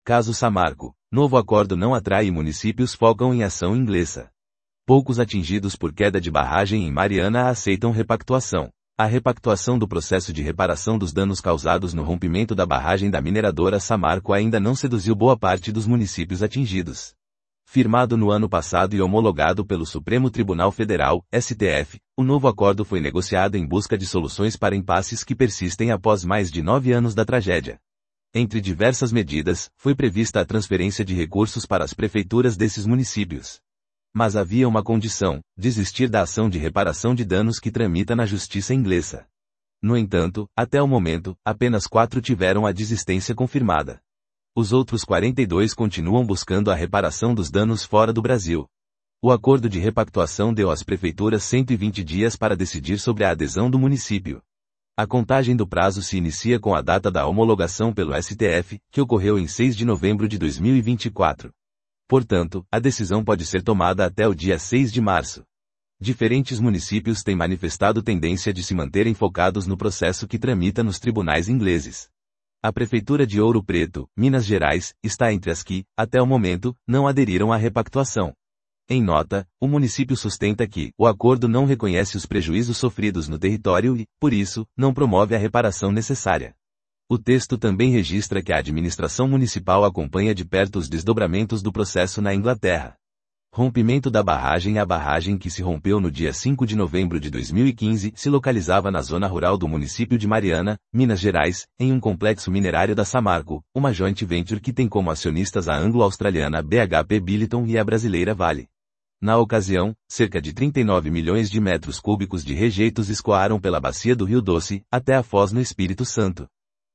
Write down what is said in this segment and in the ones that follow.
Caso Samarco, novo acordo não atrai e municípios focam em ação inglesa. Poucos atingidos por queda de barragem em Mariana aceitam repactuação. A repactuação do processo de reparação dos danos causados no rompimento da barragem da mineradora Samarco ainda não seduziu boa parte dos municípios atingidos. Firmado no ano passado e homologado pelo Supremo Tribunal Federal, STF, o novo acordo foi negociado em busca de soluções para impasses que persistem após mais de 9 anos da tragédia. Entre diversas medidas, foi prevista a transferência de recursos para as prefeituras desses municípios. Mas havia uma condição: desistir da ação de reparação de danos que tramita na justiça inglesa. No entanto, até o momento, apenas 4 tiveram a desistência confirmada. Os outros 42 continuam buscando a reparação dos danos fora do Brasil. O acordo de repactuação deu às prefeituras 120 dias para decidir sobre a adesão do município. A contagem do prazo se inicia com a data da homologação pelo STF, que ocorreu em 6 de novembro de 2024. Portanto, a decisão pode ser tomada até o dia 6 de março. Diferentes municípios têm manifestado tendência de se manterem focados no processo que tramita nos tribunais ingleses. A Prefeitura de Ouro Preto, Minas Gerais, está entre as que, até o momento, não aderiram à repactuação. Em nota, o município sustenta que o acordo não reconhece os prejuízos sofridos no território e, por isso, não promove a reparação necessária. O texto também registra que a administração municipal acompanha de perto os desdobramentos do processo na Inglaterra. Rompimento da barragem. A barragem que se rompeu no dia 5 de novembro de 2015 se localizava na zona rural do município de Mariana, Minas Gerais, em um complexo minerário da Samarco, uma joint venture que tem como acionistas a anglo-australiana BHP Billiton e a brasileira Vale. Na ocasião, cerca de 39 milhões de metros cúbicos de rejeitos escoaram pela bacia do Rio Doce, até a Foz no Espírito Santo.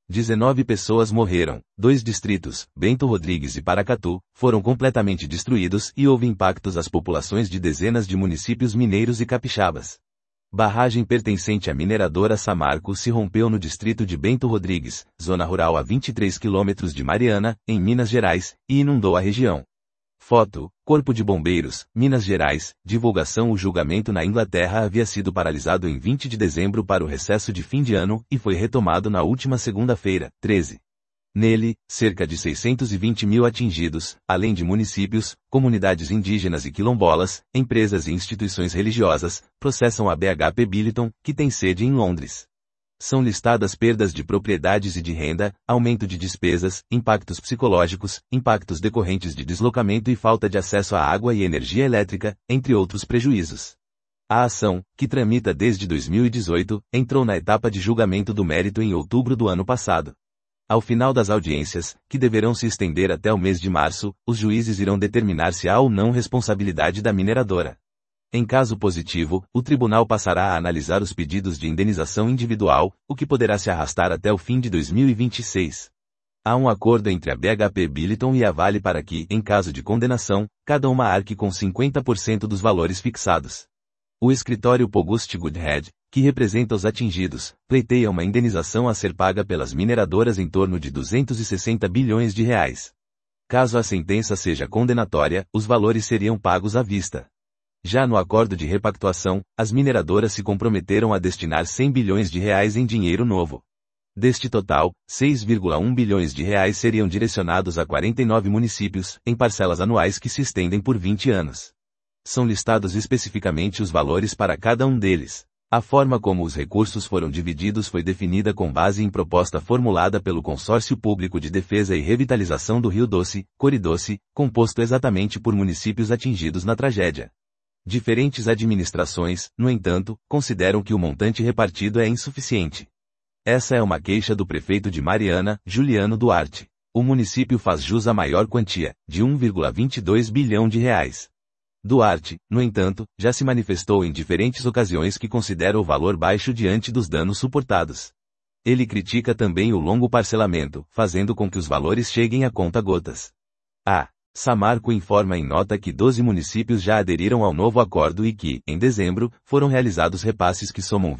19 pessoas morreram, 2 distritos, Bento Rodrigues e Paracatu, foram completamente destruídos e houve impactos às populações de dezenas de municípios mineiros e capixabas. Barragem pertencente à mineradora Samarco se rompeu no distrito de Bento Rodrigues, zona rural a 23 quilômetros de Mariana, em Minas Gerais, e inundou a região. Foto: Corpo de Bombeiros, Minas Gerais. Divulgação: o julgamento na Inglaterra havia sido paralisado em 20 de dezembro para o recesso de fim de ano e foi retomado na última segunda-feira, 13. Nele, cerca de 620 mil atingidos, além de municípios, comunidades indígenas e quilombolas, empresas e instituições religiosas, processam a BHP Billiton, que tem sede em Londres. São listadas perdas de propriedades e de renda, aumento de despesas, impactos psicológicos, impactos decorrentes de deslocamento e falta de acesso à água e energia elétrica, entre outros prejuízos. A ação, que tramita desde 2018, entrou na etapa de julgamento do mérito em outubro do ano passado. Ao final das audiências, que deverão se estender até o mês de março, os juízes irão determinar se há ou não responsabilidade da mineradora. Em caso positivo, o tribunal passará a analisar os pedidos de indenização individual, o que poderá se arrastar até o fim de 2026. Há um acordo entre a BHP Billiton e a Vale para que, em caso de condenação, cada uma arque com 50% dos valores fixados. O escritório Pogust Goodhead, que representa os atingidos, pleiteia uma indenização a ser paga pelas mineradoras em torno de 260 bilhões de reais. Caso a sentença seja condenatória, os valores seriam pagos à vista. Já no acordo de repactuação, as mineradoras se comprometeram a destinar 100 bilhões de reais em dinheiro novo. Deste total, 6,1 bilhões de reais seriam direcionados a 49 municípios, em parcelas anuais que se estendem por 20 anos. São listados especificamente os valores para cada um deles. A forma como os recursos foram divididos foi definida com base em proposta formulada pelo Consórcio Público de Defesa e Revitalização do Rio Doce, Coridoce, composto exatamente por municípios atingidos na tragédia. Diferentes administrações, no entanto, consideram que o montante repartido é insuficiente. Essa é uma queixa do prefeito de Mariana, Juliano Duarte. O município faz jus à maior quantia, de 1,22 bilhão de reais. Duarte, no entanto, já se manifestou em diferentes ocasiões que considera o valor baixo diante dos danos suportados. Ele critica também o longo parcelamento, fazendo com que os valores cheguem a conta-gotas. A Samarco informa em nota que 12 municípios já aderiram ao novo acordo e que, em dezembro, foram realizados repasses que somam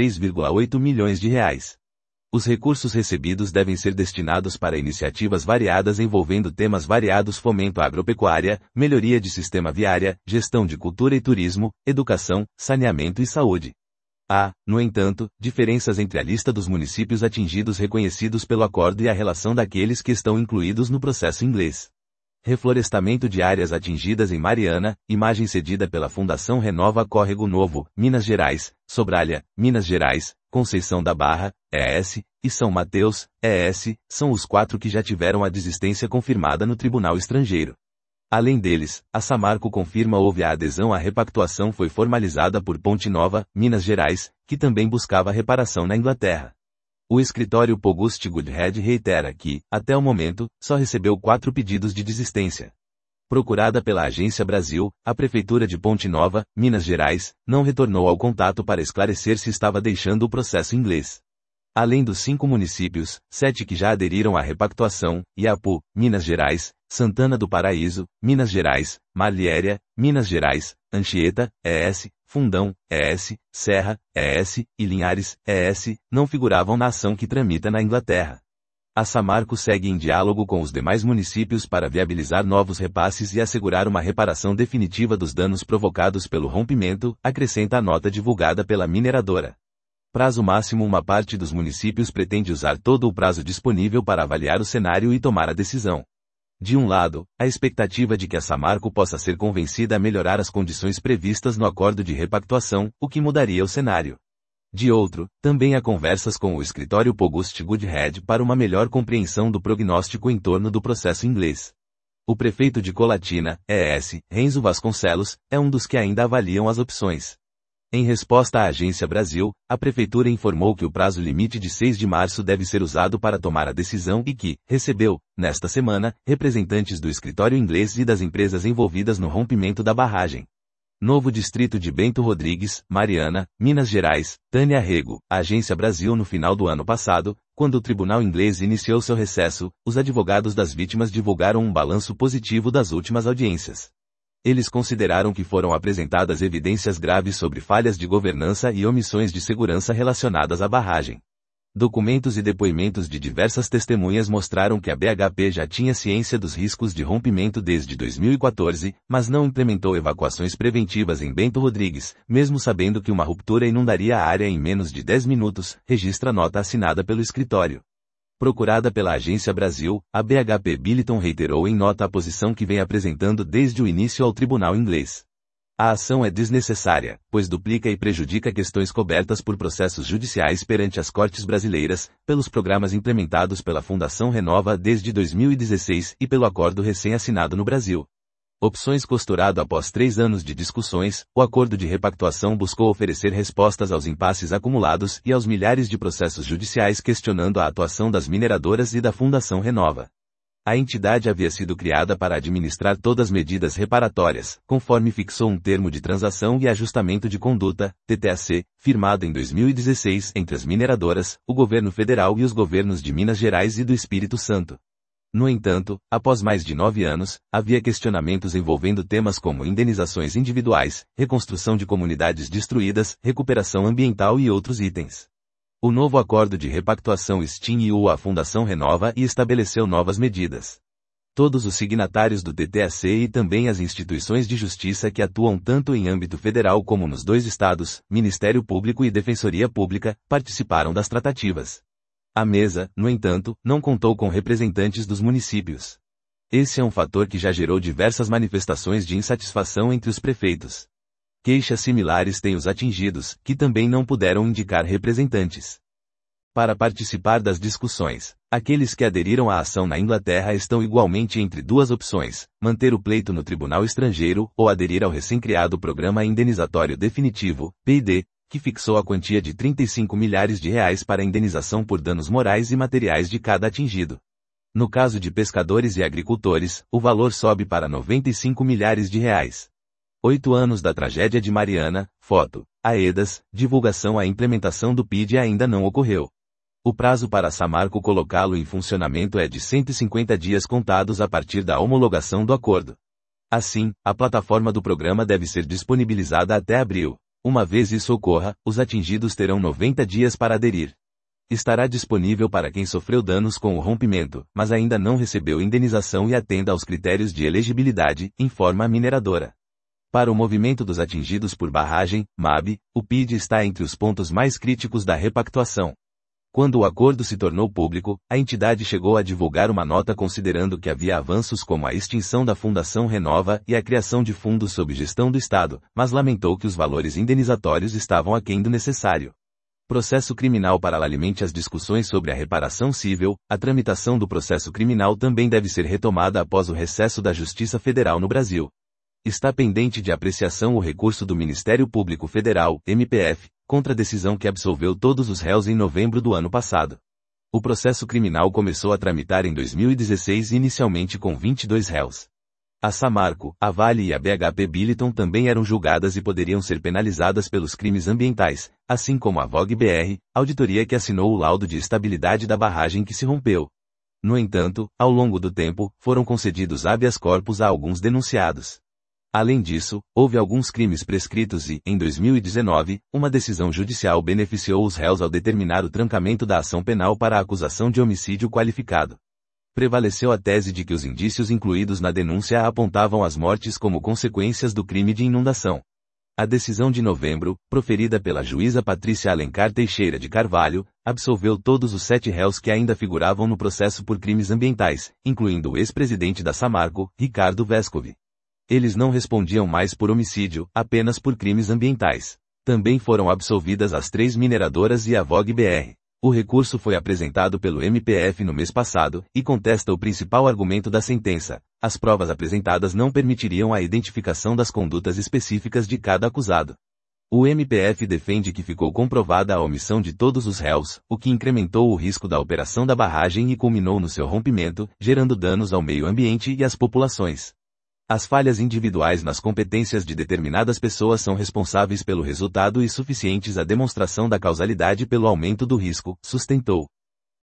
26,8 milhões de reais. Os recursos recebidos devem ser destinados para iniciativas variadas envolvendo temas variados: fomento à agropecuária, melhoria de sistema viária, gestão de cultura e turismo, educação, saneamento e saúde. Há, no entanto, diferenças entre a lista dos municípios atingidos reconhecidos pelo acordo e a relação daqueles que estão incluídos no processo inglês. Reflorestamento de áreas atingidas em Mariana, imagem cedida pela Fundação Renova Córrego Novo, Minas Gerais, Sobralha, Minas Gerais, Conceição da Barra, ES, e São Mateus, ES, são os 4 que já tiveram a desistência confirmada no Tribunal Estrangeiro. Além deles, a Samarco confirma houve a adesão à repactuação foi formalizada por Ponte Nova, Minas Gerais, que também buscava reparação na Inglaterra. O escritório Poguste Goodhead reitera que, até o momento, só recebeu 4 pedidos de desistência. Procurada pela Agência Brasil, a Prefeitura de Ponte Nova, Minas Gerais, não retornou ao contato para esclarecer se estava deixando o processo inglês. Além dos 5 municípios, 7 que já aderiram à repactuação, Iapu, Minas Gerais, Santana do Paraíso, Minas Gerais, Malhéria, Minas Gerais, Anchieta, ES, Fundão, ES, Serra, ES, e Linhares, ES, não figuravam na ação que tramita na Inglaterra. A Samarco segue em diálogo com os demais municípios para viabilizar novos repasses e assegurar uma reparação definitiva dos danos provocados pelo rompimento, acrescenta a nota divulgada pela mineradora. Prazo máximo: uma parte dos municípios pretende usar todo o prazo disponível para avaliar o cenário e tomar a decisão. De um lado, a expectativa de que a Samarco possa ser convencida a melhorar as condições previstas no acordo de repactuação, o que mudaria o cenário. De outro, também há conversas com o escritório Poguste Goodhead para uma melhor compreensão do prognóstico em torno do processo inglês. O prefeito de Colatina, ES, Renzo Vasconcelos, é um dos que ainda avaliam as opções. Em resposta à Agência Brasil, a Prefeitura informou que o prazo limite de 6 de março deve ser usado para tomar a decisão e que, recebeu, nesta semana, representantes do escritório inglês e das empresas envolvidas no rompimento da barragem. Novo Distrito de Bento Rodrigues, Mariana, Minas Gerais, Tânia Rego, Agência Brasil. No final do ano passado, quando o tribunal inglês iniciou seu recesso, os advogados das vítimas divulgaram um balanço positivo das últimas audiências. Eles consideraram que foram apresentadas evidências graves sobre falhas de governança e omissões de segurança relacionadas à barragem. Documentos e depoimentos de diversas testemunhas mostraram que a BHP já tinha ciência dos riscos de rompimento desde 2014, mas não implementou evacuações preventivas em Bento Rodrigues, mesmo sabendo que uma ruptura inundaria a área em menos de 10 minutos, registra nota assinada pelo escritório. Procurada pela Agência Brasil, a BHP Billiton reiterou em nota a posição que vem apresentando desde o início ao tribunal inglês. A ação é desnecessária, pois duplica e prejudica questões cobertas por processos judiciais perante as cortes brasileiras, pelos programas implementados pela Fundação Renova desde 2016 e pelo acordo recém-assinado no Brasil. Opções costurado. Após 3 anos de discussões, o acordo de repactuação buscou oferecer respostas aos impasses acumulados e aos milhares de processos judiciais questionando a atuação das mineradoras e da Fundação Renova. A entidade havia sido criada para administrar todas as medidas reparatórias, conforme fixou um termo de transação e ajustamento de conduta, TTAC, firmado em 2016 entre as mineradoras, o governo federal e os governos de Minas Gerais e do Espírito Santo. No entanto, após mais de 9 anos, havia questionamentos envolvendo temas como indenizações individuais, reconstrução de comunidades destruídas, recuperação ambiental e outros itens. O novo acordo de repactuação extinguiu a Fundação Renova e estabeleceu novas medidas. Todos os signatários do TTAC e também as instituições de justiça que atuam tanto em âmbito federal como nos 2 estados, Ministério Público e Defensoria Pública, participaram das tratativas. A mesa, no entanto, não contou com representantes dos municípios. Esse é um fator que já gerou diversas manifestações de insatisfação entre os prefeitos. Queixas similares têm os atingidos, que também não puderam indicar representantes. Para participar das discussões, aqueles que aderiram à ação na Inglaterra estão igualmente entre 2 opções: manter o pleito no tribunal estrangeiro ou aderir ao recém-criado Programa Indenizatório Definitivo, PID, que fixou a quantia de 35 milhares de reais para indenização por danos morais e materiais de cada atingido. No caso de pescadores e agricultores, o valor sobe para 95 milhares de reais. 8 anos da tragédia de Mariana, foto, AEDAS, divulgação. A implementação do PID ainda não ocorreu. O prazo para a Samarco colocá-lo em funcionamento é de 150 dias contados a partir da homologação do acordo. Assim, a plataforma do programa deve ser disponibilizada até abril. Uma vez isso ocorra, os atingidos terão 90 dias para aderir. Estará disponível para quem sofreu danos com o rompimento, mas ainda não recebeu indenização e atenda aos critérios de elegibilidade, informa a mineradora. Para o movimento dos atingidos por barragem, MAB, o PID está entre os pontos mais críticos da repactuação. Quando o acordo se tornou público, a entidade chegou a divulgar uma nota considerando que havia avanços como a extinção da Fundação Renova e a criação de fundos sob gestão do Estado, mas lamentou que os valores indenizatórios estavam aquém do necessário. Processo criminal paralelamente às discussões sobre a reparação civil, a tramitação do processo criminal também deve ser retomada após o recesso da Justiça Federal no Brasil. Está pendente de apreciação o recurso do Ministério Público Federal, MPF, contra a decisão que absolveu todos os réus em novembro do ano passado. O processo criminal começou a tramitar em 2016 inicialmente com 22 réus. A Samarco, a Vale e a BHP Billiton também eram julgadas e poderiam ser penalizadas pelos crimes ambientais, assim como a VOG-BR, auditoria que assinou o laudo de estabilidade da barragem que se rompeu. No entanto, ao longo do tempo, foram concedidos habeas corpus a alguns denunciados. Além disso, houve alguns crimes prescritos e, em 2019, uma decisão judicial beneficiou os réus ao determinar o trancamento da ação penal para a acusação de homicídio qualificado. Prevaleceu a tese de que os indícios incluídos na denúncia apontavam as mortes como consequências do crime de inundação. A decisão de novembro, proferida pela juíza Patrícia Alencar Teixeira de Carvalho, absolveu todos os 7 réus que ainda figuravam no processo por crimes ambientais, incluindo o ex-presidente da Samarco, Ricardo Vescovi. Eles não respondiam mais por homicídio, apenas por crimes ambientais. Também foram absolvidas as 3 mineradoras e a VOG-BR. O recurso foi apresentado pelo MPF no mês passado, e contesta o principal argumento da sentença. As provas apresentadas não permitiriam a identificação das condutas específicas de cada acusado. O MPF defende que ficou comprovada a omissão de todos os réus, o que incrementou o risco da operação da barragem e culminou no seu rompimento, gerando danos ao meio ambiente e às populações. As falhas individuais nas competências de determinadas pessoas são responsáveis pelo resultado e suficientes à demonstração da causalidade pelo aumento do risco, sustentou.